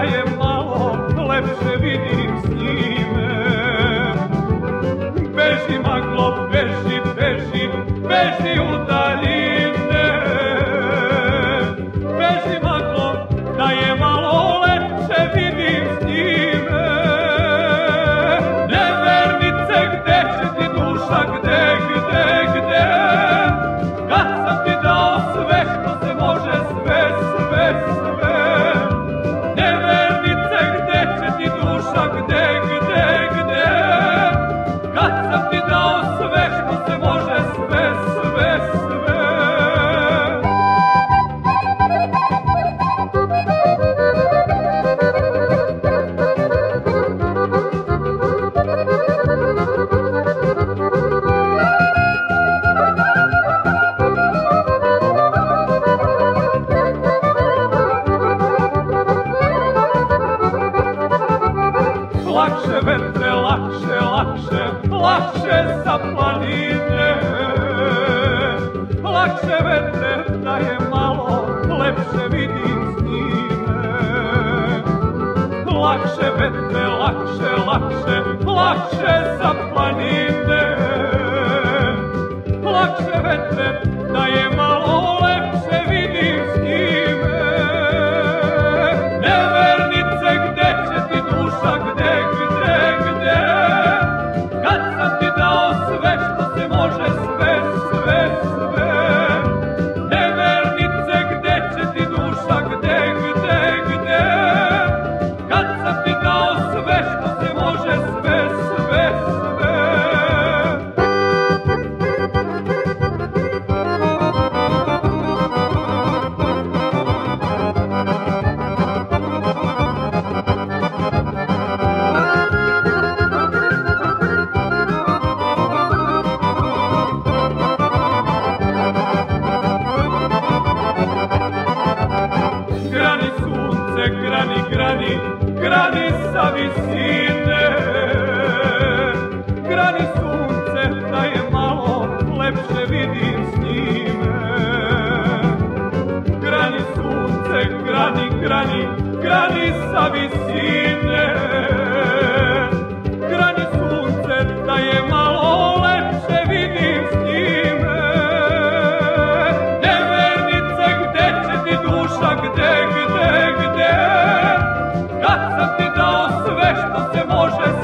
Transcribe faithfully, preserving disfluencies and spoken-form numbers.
je malo lepše vidim s njime. Beži maglo, beži, beži, beži u daljine. Beži maglo, da je malo lepše vidim s njime. Nevernice, gde će ti duša, gde, gde, gde? Kad sam ti dao sve što se može, sve, sve, sve. Nevernice, gde će ti duša, gde, gde, gde? Kad sam ti dao sve što se može, sve, sve, sve. Lakše vetre, lakše, lakše, lakše sa planine. Lakše vetre, da je malo lepše vidim s njime. Lakše vetre, lakše, lakše, lakše sa planine. Lakše vetre, da je malo lepše vidim s njime. Nevernice, gde će ti duša, gde, gde, gde? Kad sam ti dao sve što se može, sve, sve, sve. Nevernice, gde će ti duša, gde, gde, gde? Kad sam ti dao sve što se može, sve, sve, sve. Grani sunce, grani, grani, grani sa visine. Grani sunce, da je malo lepše vidim s njime. Grani sunce, grani, grani, grani sa visine. Grani sunce, da je malo lepše vidim s njime. Nevernice, gde će ti duša, gde, gde, gde? Kad sam ti dao sve što se može,